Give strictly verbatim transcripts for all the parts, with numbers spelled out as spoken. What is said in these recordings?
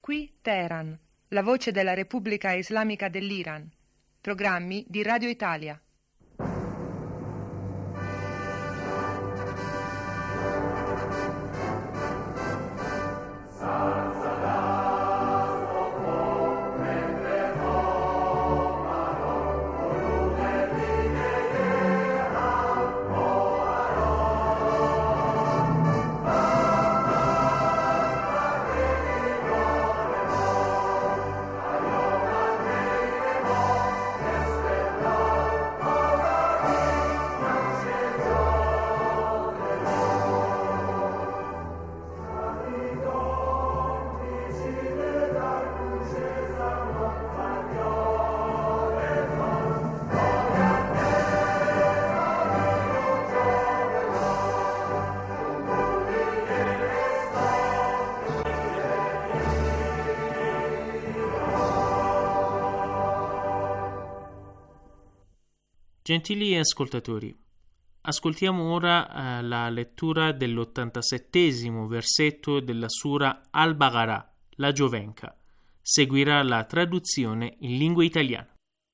Qui Teheran, la voce della Repubblica Islamica dell'Iran. Programmi di Radio Italia. Gentili ascoltatori, ascoltiamo ora eh, la lettura dell'ottantasettesimo versetto della Sura Al-Baqarah, la Giovenca. Seguirà la traduzione in lingua italiana.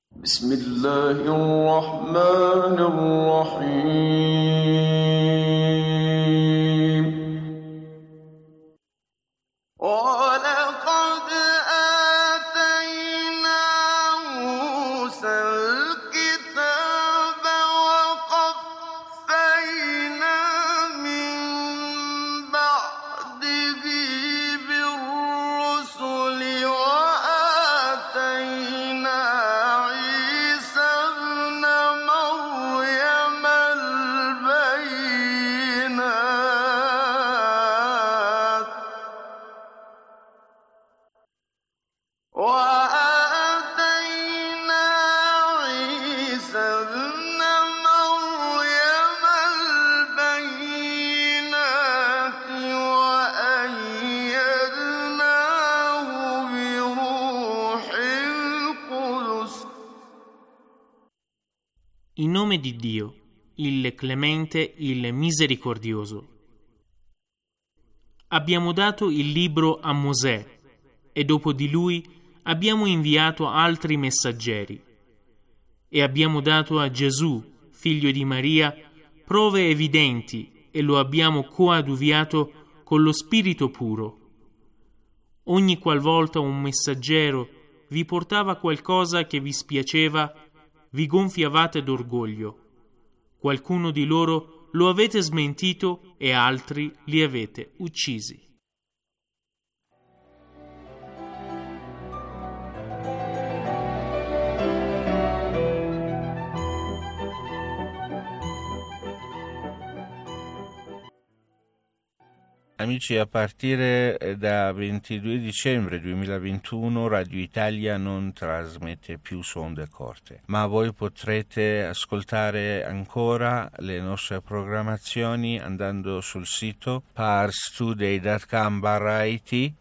In nome di Dio, il Clemente, il Misericordioso. Abbiamo dato il libro a Mosè e dopo di lui abbiamo inviato altri messaggeri e abbiamo dato a Gesù, figlio di Maria, prove evidenti e lo abbiamo coadiuviato con lo Spirito puro. Ogni qualvolta un messaggero vi portava qualcosa che vi spiaceva, vi gonfiavate d'orgoglio. Qualcuno di loro lo avete smentito e altri li avete uccisi. Amici, a partire da ventidue dicembre duemilaventuno Radio Italia non trasmette più su onde corte, ma voi potrete ascoltare ancora le nostre programmazioni andando sul sito parstoday punto com barra it.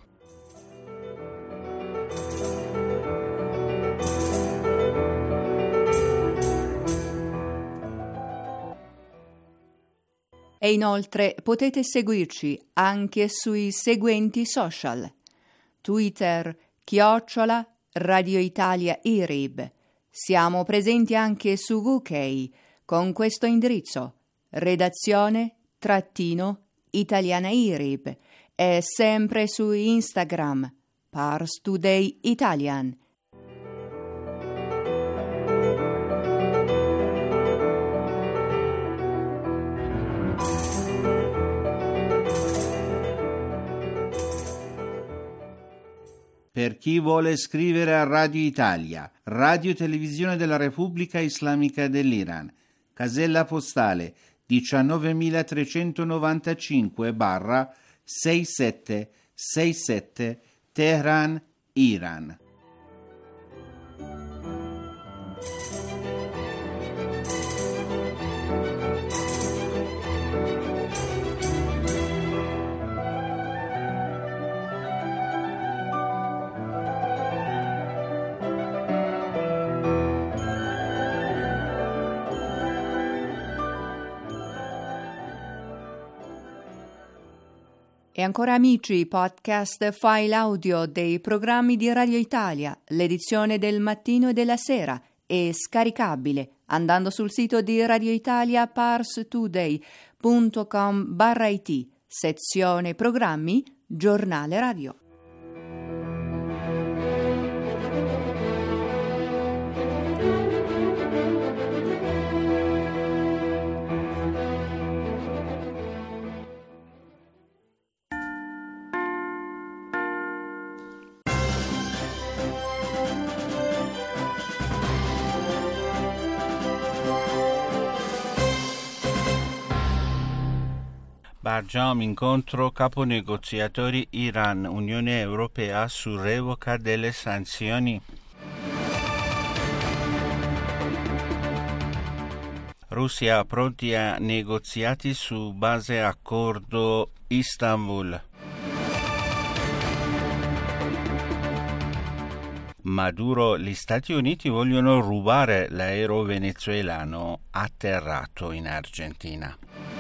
E inoltre potete seguirci anche sui seguenti social: Twitter, chiocciola, Radio Italia I R I B. Siamo presenti anche su U K con questo indirizzo: redazione trattino italiana I R I B, e sempre su Instagram, Pars Today Italian. Per chi vuole scrivere a Radio Italia, Radio Televisione della Repubblica Islamica dell'Iran, casella postale diciannovemilatrecentonovantacinque sessantasette Teheran, Iran. E ancora amici, podcast file audio dei programmi di Radio Italia, l'edizione del mattino e della sera è scaricabile andando sul sito di Radio Italia parstoday punto com barra it, sezione programmi, giornale radio. Barjam incontro capo negoziatori Iran Unione Europea su revoca delle sanzioni. Russia pronti a negoziati su base accordo Istanbul. Maduro, gli Stati Uniti vogliono rubare l'aereo venezuelano atterrato in Argentina.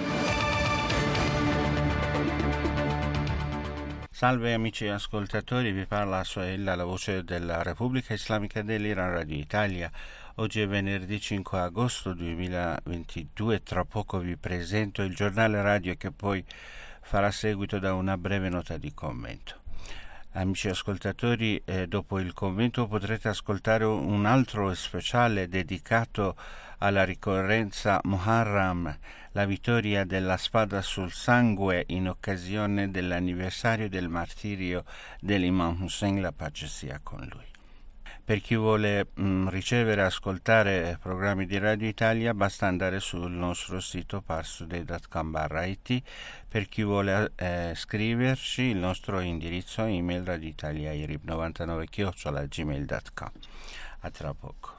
Salve amici ascoltatori, vi parla Suhail, la voce della Repubblica Islamica dell'Iran, Radio Italia. Oggi è venerdì cinque agosto duemilaventidue, tra poco vi presento il giornale radio che poi farà seguito da una breve nota di commento. Amici ascoltatori, eh, dopo il commento potrete ascoltare un altro speciale dedicato alla ricorrenza Muharram, la vittoria della spada sul sangue in occasione dell'anniversario del martirio dell'Imam Hussein, la pace sia con lui. Per chi vuole mh, ricevere e ascoltare programmi di Radio Italia basta andare sul nostro sito parstoday punto com barra it. Per chi vuole eh, scriverci, il nostro indirizzo email radioitaliairib novantanove chiocciola gmail punto com. A tra poco.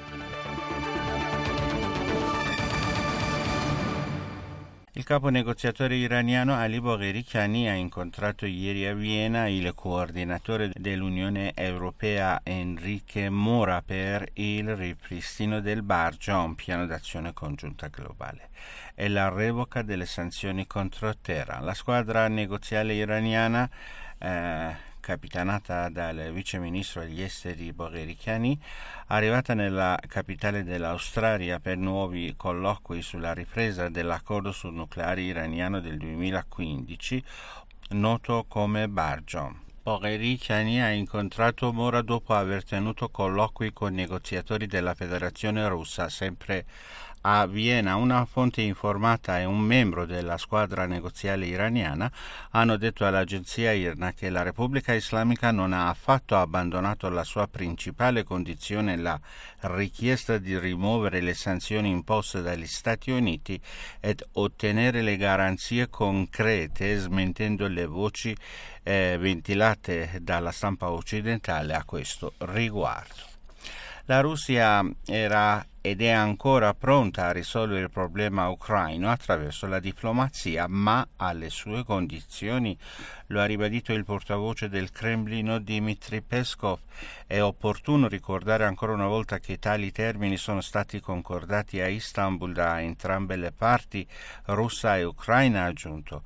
Il capo negoziatore iraniano Ali Bogherikiani ha incontrato ieri a Vienna il coordinatore dell'Unione Europea Enrique Mora per il ripristino del Barjam, un piano d'azione congiunta globale, e la revoca delle sanzioni contro Teheran. La squadra negoziale iraniana, eh, capitanata dal vice ministro degli esteri Bogherikiani, arrivata nella capitale dell'Australia per nuovi colloqui sulla ripresa dell'accordo sul nucleare iraniano del duemilaquindici, noto come Barjam. Bogherikiani ha incontrato Mora dopo aver tenuto colloqui con negoziatori della Federazione Russa, sempre a Vienna. Una fonte informata e un membro della squadra negoziale iraniana hanno detto all'agenzia I R N A che la Repubblica Islamica non ha affatto abbandonato la sua principale condizione, la richiesta di rimuovere le sanzioni imposte dagli Stati Uniti ed ottenere le garanzie concrete, smentendo le voci eh, ventilate dalla stampa occidentale a questo riguardo. La Russia era ed è ancora pronta a risolvere il problema ucraino attraverso la diplomazia, ma alle sue condizioni. Lo ha ribadito il portavoce del Cremlino Dmitry Peskov. È opportuno ricordare ancora una volta che tali termini sono stati concordati a Istanbul da entrambe le parti, russa e ucraina, ha aggiunto.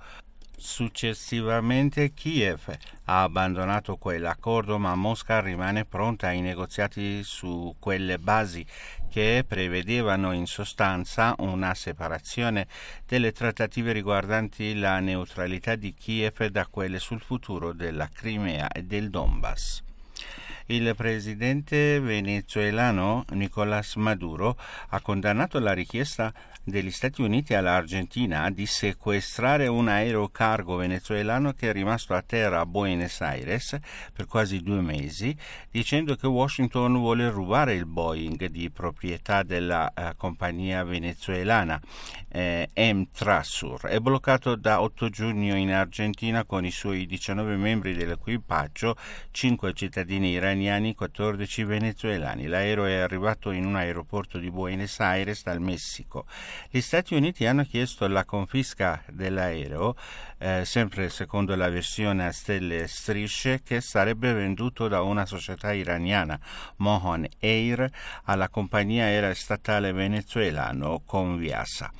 Successivamente Kiev ha abbandonato quell'accordo, ma Mosca rimane pronta ai negoziati su quelle basi che prevedevano in sostanza una separazione delle trattative riguardanti la neutralità di Kiev da quelle sul futuro della Crimea e del Donbass. Il presidente venezuelano Nicolás Maduro ha condannato la richiesta degli Stati Uniti all'Argentina di sequestrare un aereo cargo venezuelano che è rimasto a terra a Buenos Aires per quasi due mesi, dicendo che Washington vuole rubare il Boeing di proprietà della uh, compagnia venezuelana eh, M-Trasur. È bloccato da otto giugno in Argentina con i suoi diciannove membri dell'equipaggio, cinque cittadini iraniani, quattordici venezuelani. L'aereo è arrivato in un aeroporto di Buenos Aires dal Messico. Gli Stati Uniti hanno chiesto la confisca dell'aereo, eh, sempre secondo la versione a stelle e strisce, che sarebbe venduto da una società iraniana, Mohon Air, alla compagnia aerea statale venezuelano Conviasa.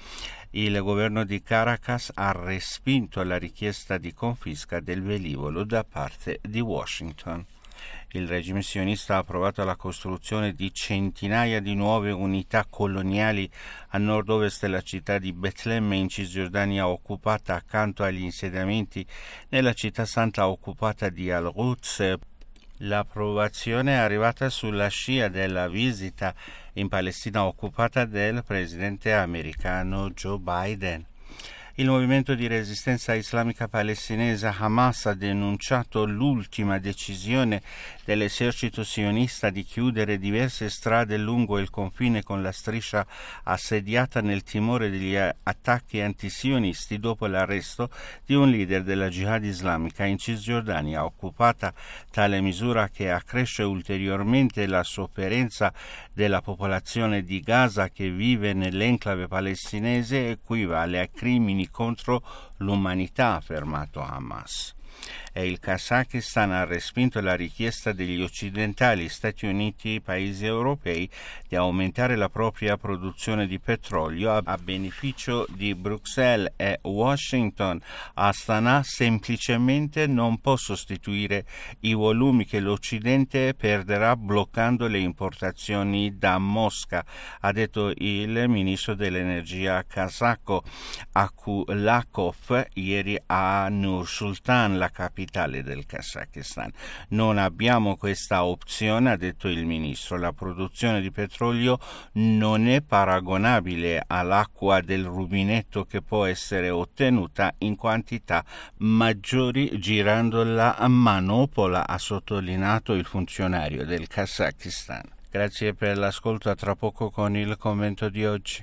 Il governo di Caracas ha respinto la richiesta di confisca del velivolo da parte di Washington. Il regime sionista ha approvato la costruzione di centinaia di nuove unità coloniali a nord-ovest della città di Betlemme in Cisgiordania occupata, accanto agli insediamenti nella città santa occupata di Al-Quds. L'approvazione è arrivata sulla scia della visita in Palestina occupata del presidente americano Joe Biden. Il movimento di resistenza islamica palestinese Hamas ha denunciato l'ultima decisione dell'esercito sionista di chiudere diverse strade lungo il confine con la striscia assediata nel timore degli attacchi antisionisti dopo l'arresto di un leader della Jihad islamica in Cisgiordania occupata. Tale misura, che accresce ulteriormente la sofferenza della popolazione di Gaza che vive nell'enclave palestinese, equivale a crimini contro l'umanità, ha affermato Hamas. E il Kazakistan ha respinto la richiesta degli occidentali, Stati Uniti e paesi europei di aumentare la propria produzione di petrolio a beneficio di Bruxelles e Washington. Astana semplicemente non può sostituire i volumi che l'Occidente perderà bloccando le importazioni da Mosca, ha detto il ministro dell'energia kazako Akulakov ieri a Nur-Sultan, la capitale del Kazakistan. Non abbiamo questa opzione, ha detto il ministro. La produzione di petrolio non è paragonabile all'acqua del rubinetto che può essere ottenuta in quantità maggiori girando la manopola, ha sottolineato il funzionario del Kazakistan. Grazie per l'ascolto, a tra poco con il commento di oggi.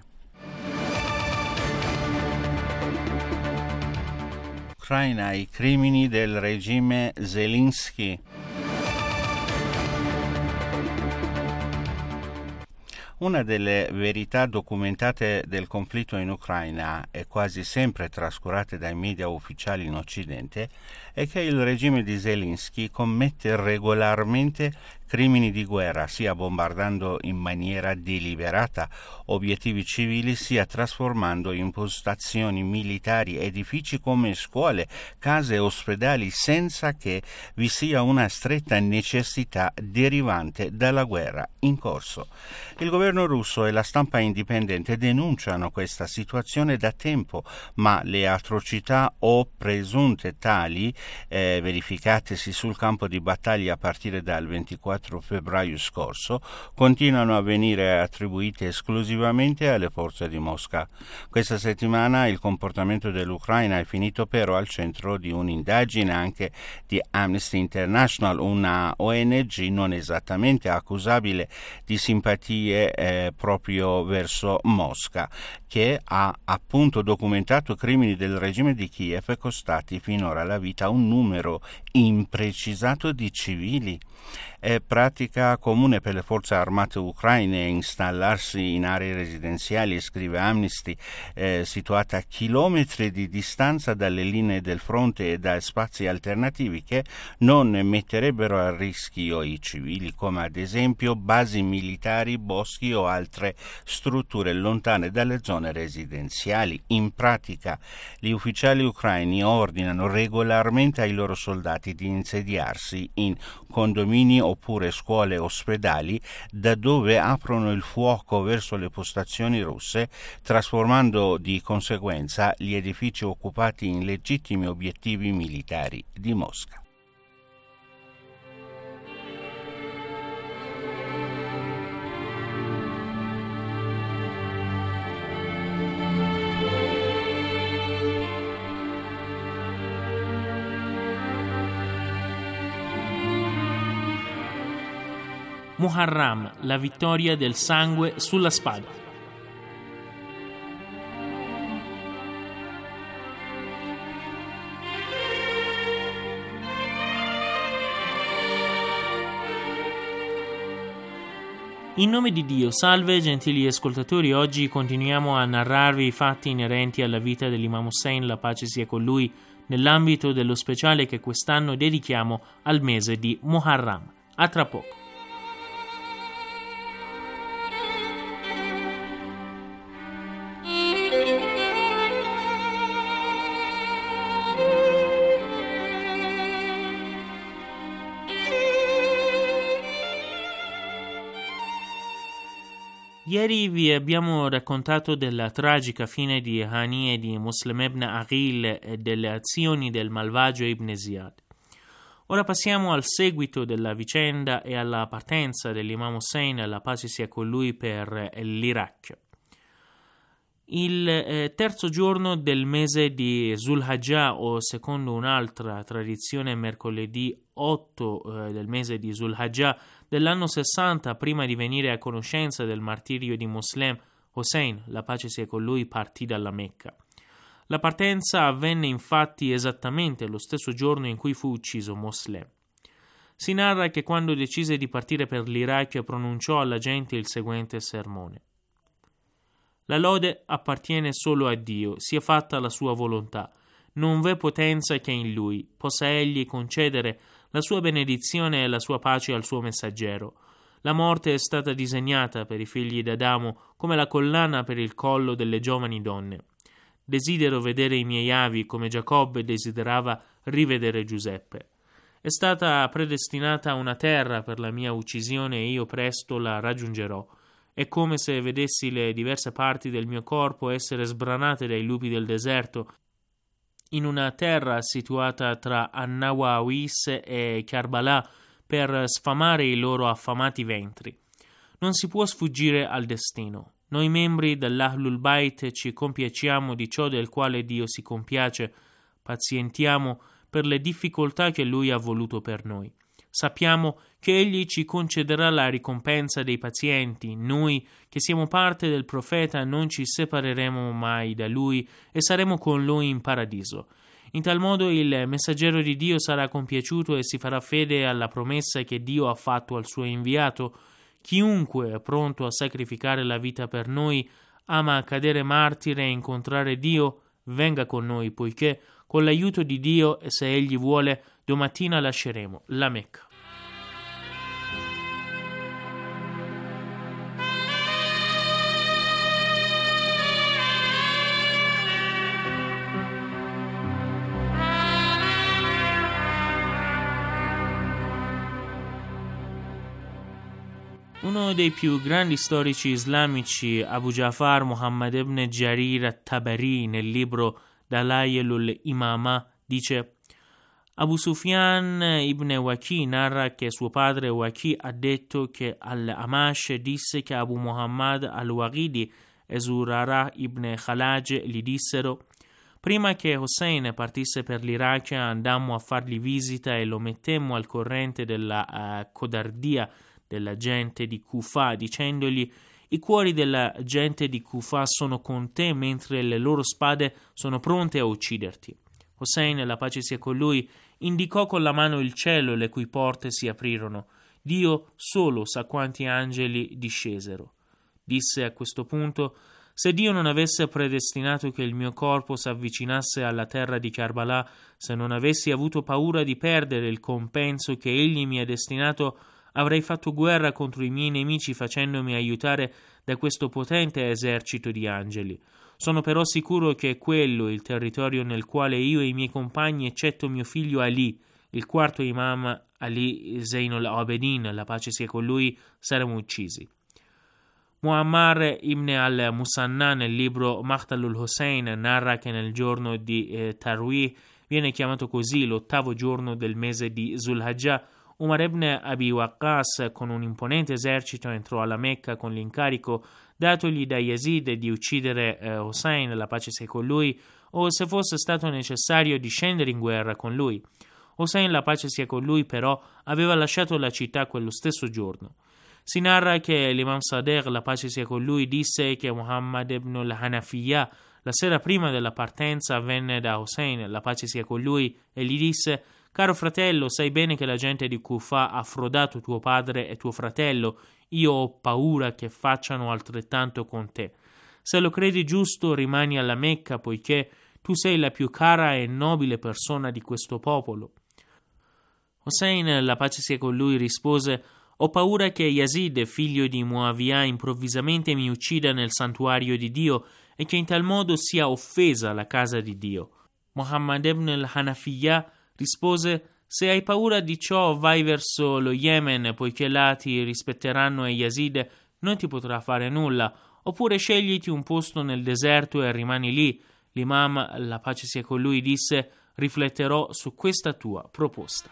Ucraina, i crimini del regime Zelensky. Una delle verità documentate del conflitto in Ucraina e quasi sempre trascurate dai media ufficiali in Occidente è che il regime di Zelensky commette regolarmente crimini di guerra, sia bombardando in maniera deliberata obiettivi civili, sia trasformando in postazioni militari edifici come scuole, case e ospedali senza che vi sia una stretta necessità derivante dalla guerra in corso. Il governo russo e la stampa indipendente denunciano questa situazione da tempo, ma le atrocità o presunte tali eh, verificatesi sul campo di battaglia a partire dal ventiquattro febbraio scorso continuano a venire attribuite esclusivamente alle forze di Mosca. Questa settimana il comportamento dell'Ucraina è finito però al centro di un'indagine anche di Amnesty International, una O N G non esattamente accusabile di simpatie eh, proprio verso Mosca, che ha appunto documentato crimini del regime di Kiev costati finora la vita a un numero imprecisato di civili. È pratica comune per le forze armate ucraine installarsi in aree residenziali, scrive Amnesty, eh, situate a chilometri di distanza dalle linee del fronte e da spazi alternativi che non metterebbero a rischio i civili, come ad esempio basi militari, boschi o altre strutture lontane dalle zone residenziali. In pratica, gli ufficiali ucraini ordinano regolarmente ai loro soldati di insediarsi in condomini oppure scuole e ospedali, da dove aprono il fuoco verso le postazioni russe, trasformando di conseguenza gli edifici occupati in legittimi obiettivi militari di Mosca. Muharram, la vittoria del sangue sulla spada. In nome di Dio, salve gentili ascoltatori, oggi continuiamo a narrarvi i fatti inerenti alla vita dell'Imam Hussein, la pace sia con lui, nell'ambito dello speciale che quest'anno dedichiamo al mese di Muharram. A tra poco. Ieri vi abbiamo raccontato della tragica fine di Hani e di Muslim ibn Aqil e delle azioni del malvagio Ibn Ziyad. Ora passiamo al seguito della vicenda e alla partenza dell'Imam Hussein, la pace sia con lui, per l'Iraq. Il eh, terzo giorno del mese di Zulhajjah, o secondo un'altra tradizione mercoledì otto eh, del mese di Zulhajjah dell'anno sessanta, prima di venire a conoscenza del martirio di Muslim, Hussein, la pace sia con lui, partì dalla Mecca. La partenza avvenne infatti esattamente lo stesso giorno in cui fu ucciso Muslim. Si narra che quando decise di partire per l'Iraq pronunciò alla gente il seguente sermone: «La lode appartiene solo a Dio, sia fatta la sua volontà. Non v'è potenza che in Lui, possa Egli concedere la sua benedizione e la sua pace al suo messaggero. La morte è stata disegnata per i figli d'Adamo come la collana per il collo delle giovani donne. Desidero vedere i miei avi come Giacobbe desiderava rivedere Giuseppe. È stata predestinata una terra per la mia uccisione e io presto la raggiungerò. È come se vedessi le diverse parti del mio corpo essere sbranate dai lupi del deserto in una terra situata tra An-Nawawis e Karbala per sfamare i loro affamati ventri. Non si può sfuggire al destino. Noi membri dell'Ahlul Bayt ci compiacciamo di ciò del quale Dio si compiace, pazientiamo per le difficoltà che Lui ha voluto per noi. Sappiamo che Egli ci concederà la ricompensa dei pazienti. Noi, che siamo parte del profeta, non ci separeremo mai da Lui e saremo con Lui in paradiso. In tal modo il messaggero di Dio sarà compiaciuto e si farà fede alla promessa che Dio ha fatto al suo inviato. Chiunque è pronto a sacrificare la vita per noi, ama cadere martire e incontrare Dio, venga con noi, poiché con l'aiuto di Dio, e se Egli vuole, domattina lasceremo la Mecca». Uno dei più grandi storici islamici, Abu Ja'far Muhammad ibn Jarir at-Tabari, nel libro Dalailul Imama, dice: Abu Sufyan ibn Waki narra che suo padre Waki ha detto che al-Amash disse che Abu Muhammad al-Waghidi e Zurara ibn Khalaj gli dissero: prima che Hussein partisse per l'Iraq andammo a fargli visita e lo mettemmo al corrente della uh, codardia della gente di Kufa, dicendogli: i cuori della gente di Kufa sono con te mentre le loro spade sono pronte a ucciderti. Hussein, la pace sia con lui, indicò con la mano il cielo, le cui porte si aprirono. Dio solo sa quanti angeli discesero. Disse a questo punto: se Dio non avesse predestinato che il mio corpo s'avvicinasse alla terra di Karbala, se non avessi avuto paura di perdere il compenso che Egli mi ha destinato, avrei fatto guerra contro i miei nemici facendomi aiutare da questo potente esercito di angeli. Sono però sicuro che è quello il territorio nel quale io e i miei compagni, eccetto mio figlio Ali, il quarto imam Ali Zainul Abedin, la pace sia con lui, saremo uccisi. Muammar ibn al-Musanna nel libro Maqtalul Hussein narra che nel giorno di eh, Tarwih, viene chiamato così l'ottavo giorno del mese di Zulhajjah, Umar ibn Abi Waqqas con un imponente esercito entrò alla Mecca con l'incarico datogli da Yazid di uccidere eh, Hussein, la pace sia con lui, o se fosse stato necessario di scendere in guerra con lui. Hussein, la pace sia con lui, però aveva lasciato la città quello stesso giorno. Si narra che l'imam Sadegh, la pace sia con lui, disse che Muhammad ibn al-Hanafiyya la sera prima della partenza venne da Hussein, la pace sia con lui, e gli disse: caro fratello, sai bene che la gente di Kufa ha frodato tuo padre e tuo fratello. Io ho paura che facciano altrettanto con te. Se lo credi giusto, rimani alla Mecca, poiché tu sei la più cara e nobile persona di questo popolo. Hussein, la pace sia con lui, rispose: ho paura che Yazid, figlio di Muawiyah, improvvisamente mi uccida nel santuario di Dio e che in tal modo sia offesa la casa di Dio. Muhammad ibn al-Hanafiyya rispose: se hai paura di ciò, vai verso lo Yemen, poiché là ti rispetteranno e Yazid non ti potrà fare nulla, oppure scegliti un posto nel deserto e rimani lì. L'imam, la pace sia con lui, disse: rifletterò su questa tua proposta.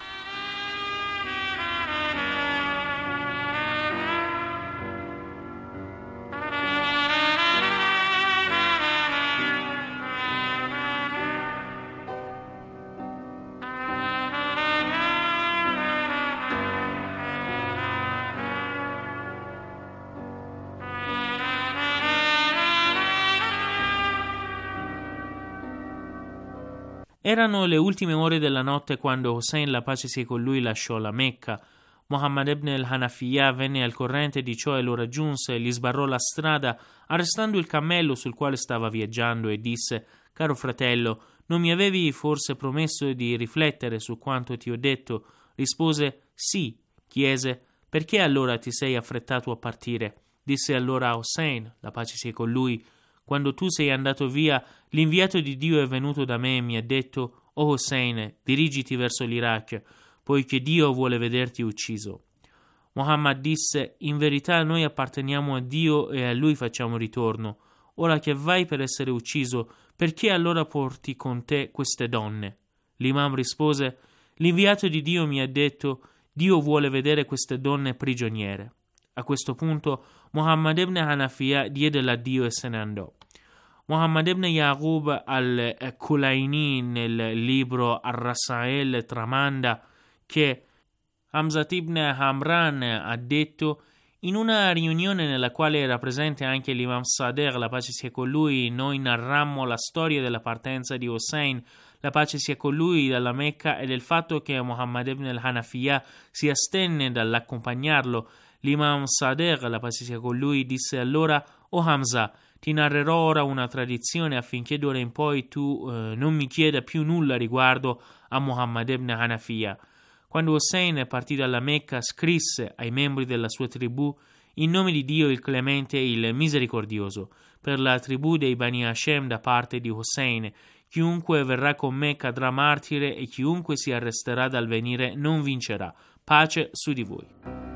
Erano le ultime ore della notte quando Hossein, la pace sia con lui, lasciò la Mecca. Muhammad ibn al-Hanafiya venne al corrente di ciò e lo raggiunse, gli sbarrò la strada, arrestando il cammello sul quale stava viaggiando, e disse: «Caro fratello, non mi avevi forse promesso di riflettere su quanto ti ho detto?» Rispose: «Sì». Chiese: «Perché allora ti sei affrettato a partire?» Disse allora Hossein, la pace sia con lui: «Quando tu sei andato via, l'inviato di Dio è venuto da me e mi ha detto: O Hossein, dirigiti verso l'Iraq, poiché Dio vuole vederti ucciso». Muhammad disse: «In verità noi apparteniamo a Dio e a Lui facciamo ritorno. Ora che vai per essere ucciso, perché allora porti con te queste donne?» L'imam rispose: «L'inviato di Dio mi ha detto: Dio vuole vedere queste donne prigioniere». A questo punto Muhammad ibn Hanafiya diede l'addio e se ne andò. Muhammad ibn Yaqub al-Kulaini nel libro Ar-Rasail tramanda che Hamzat ibn Hamran ha detto: in una riunione nella quale era presente anche l'imam Sadegh, la pace sia con lui, noi narrammo la storia della partenza di Hossein, la pace sia con lui, dalla Mecca, e del fatto che Muhammad ibn al-Hanafiya si astenne dall'accompagnarlo. L'imam Sadegh, la pace sia con lui, disse allora: «O Hamza, ti narrerò ora una tradizione affinché d'ora in poi tu eh, non mi chieda più nulla riguardo a Muhammad ibn Hanafiya». Quando Hossein partì dalla Mecca, scrisse ai membri della sua tribù: «In nome di Dio il Clemente e il Misericordioso, per la tribù dei Bani Hashem da parte di Hossein, chiunque verrà con me cadrà martire e chiunque si arresterà dal venire non vincerà. Pace su di voi».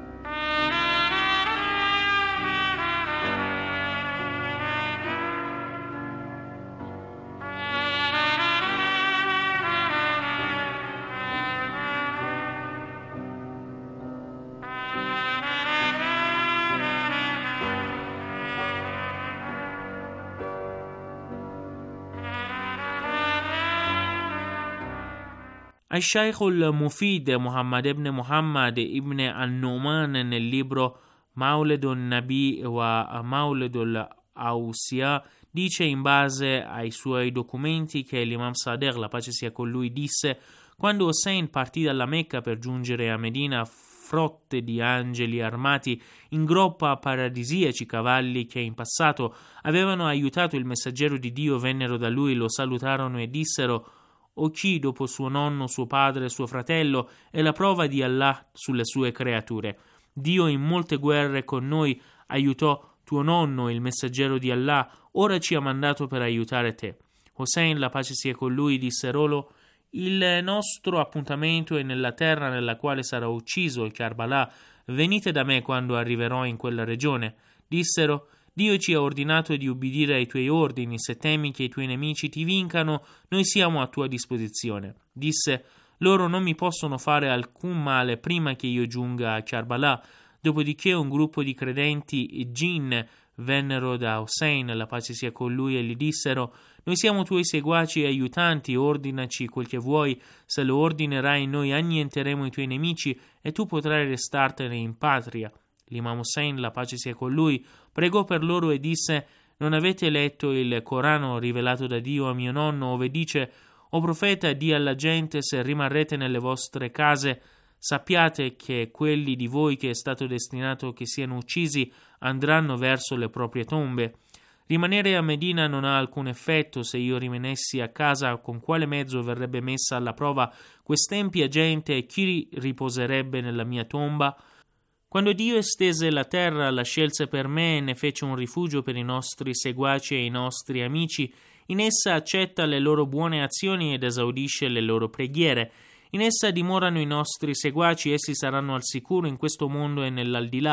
Al-Shaykh al-Mufid Muhammad ibn Muhammad ibn al-Numan nel libro Mawlidun Nabi wa Mawlidul Awsiya dice, in base ai suoi documenti, che l'imam Sadegh, la pace sia con lui, disse: quando Hossein partì dalla Mecca per giungere a Medina, frotte di angeli armati in groppa paradisiaci cavalli che in passato avevano aiutato il messaggero di Dio vennero da lui, lo salutarono e dissero: o chi dopo suo nonno, suo padre, suo fratello è la prova di Allah sulle sue creature. Dio in molte guerre con noi aiutò tuo nonno, il messaggero di Allah, ora ci ha mandato per aiutare te. Hossein, la pace sia con lui, disse loro: il nostro appuntamento è nella terra nella quale sarà ucciso il Karbala, venite da me quando arriverò in quella regione. Dissero: Dio ci ha ordinato di ubbidire ai tuoi ordini, se temi che i tuoi nemici ti vincano, noi siamo a tua disposizione. Disse: loro non mi possono fare alcun male prima che io giunga a Karbala. Dopodiché un gruppo di credenti jinn vennero da Hossein, la pace sia con lui, e gli dissero: noi siamo tuoi seguaci e aiutanti, ordinaci quel che vuoi, se lo ordinerai noi annienteremo i tuoi nemici e tu potrai restartene in patria. L'imam Hossein, la pace sia con lui, pregò per loro e disse: non avete letto il Corano rivelato da Dio a mio nonno, ove dice: o profeta, di alla gente, se rimarrete nelle vostre case, sappiate che quelli di voi che è stato destinato che siano uccisi andranno verso le proprie tombe. Rimanere a Medina non ha alcun effetto. Se io rimanessi a casa, con quale mezzo verrebbe messa alla prova quest'empia gente e chi riposerebbe nella mia tomba? Quando Dio estese la terra, la scelse per me e ne fece un rifugio per i nostri seguaci e i nostri amici. In essa accetta le loro buone azioni ed esaudisce le loro preghiere. In essa dimorano i nostri seguaci, essi saranno al sicuro in questo mondo e nell'aldilà.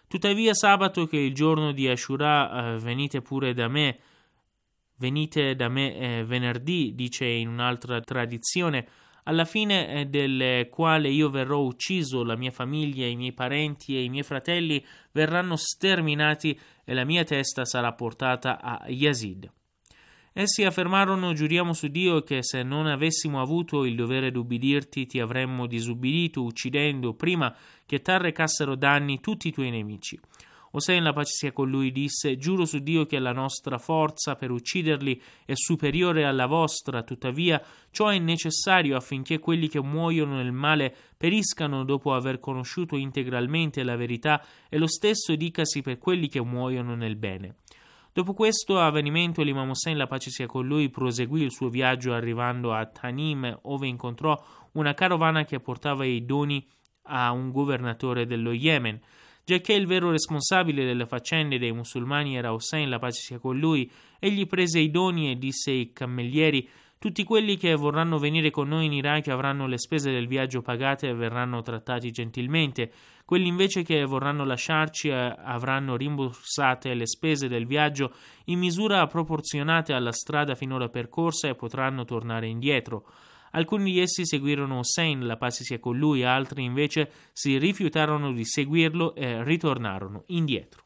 Tuttavia sabato, che è il giorno di Ashura, eh, venite pure da me, venite da me eh, venerdì, dice in un'altra tradizione, alla fine eh, del quale io verrò ucciso, la mia famiglia, i miei parenti e i miei fratelli verranno sterminati e la mia testa sarà portata a Yazid. Essi affermarono: giuriamo su Dio che se non avessimo avuto il dovere d'ubbidirti ti avremmo disubbidito, uccidendo prima che t'arrecassero danni tutti i tuoi nemici. Hossein, la pace sia con lui, disse: giuro su Dio che la nostra forza per ucciderli è superiore alla vostra, tuttavia ciò è necessario affinché quelli che muoiono nel male periscano dopo aver conosciuto integralmente la verità, e lo stesso dicasi per quelli che muoiono nel bene. Dopo questo avvenimento l'Imam Hossein, la pace sia con lui, proseguì il suo viaggio arrivando a Tanim, ove incontrò una carovana che portava i doni a un governatore dello Yemen. Giacché il vero responsabile delle faccende dei musulmani era Hossein, la pace sia con lui, egli prese i doni e disse ai cammellieri: tutti quelli che vorranno venire con noi in Iraq avranno le spese del viaggio pagate e verranno trattati gentilmente. Quelli invece che vorranno lasciarci avranno rimborsate le spese del viaggio in misura proporzionate alla strada finora percorsa e potranno tornare indietro. Alcuni di essi seguirono Hossein, la pace sia con lui, altri invece si rifiutarono di seguirlo e ritornarono indietro.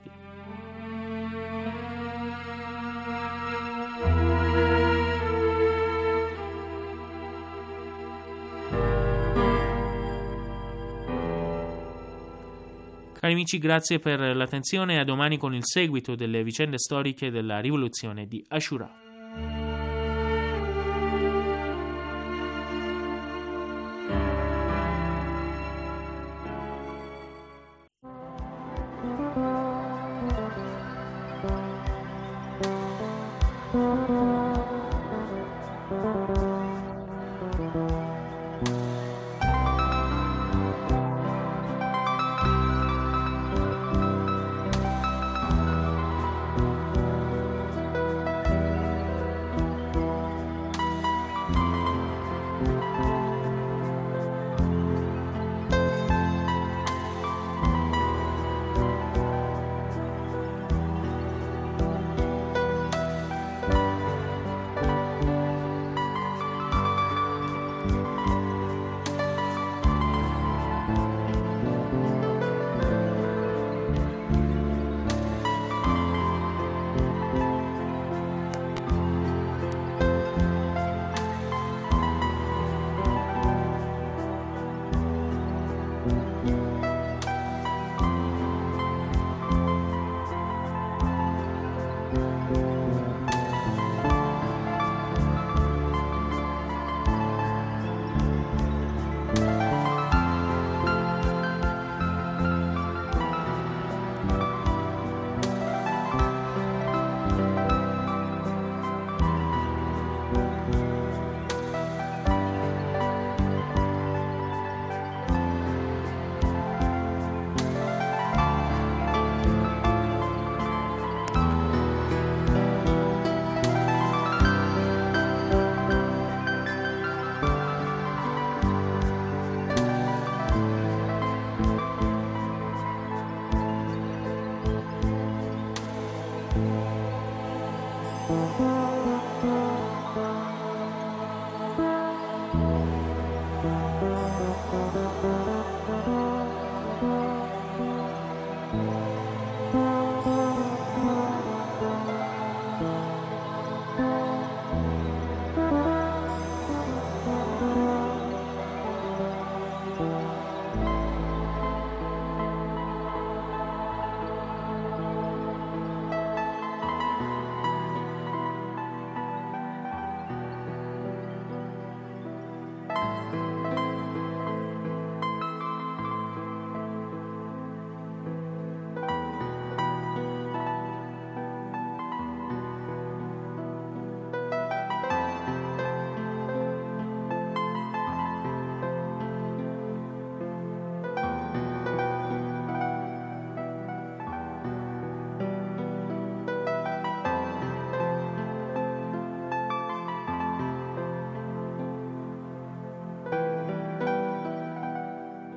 Cari amici, grazie per l'attenzione e a domani con il seguito delle vicende storiche della rivoluzione di Ashura.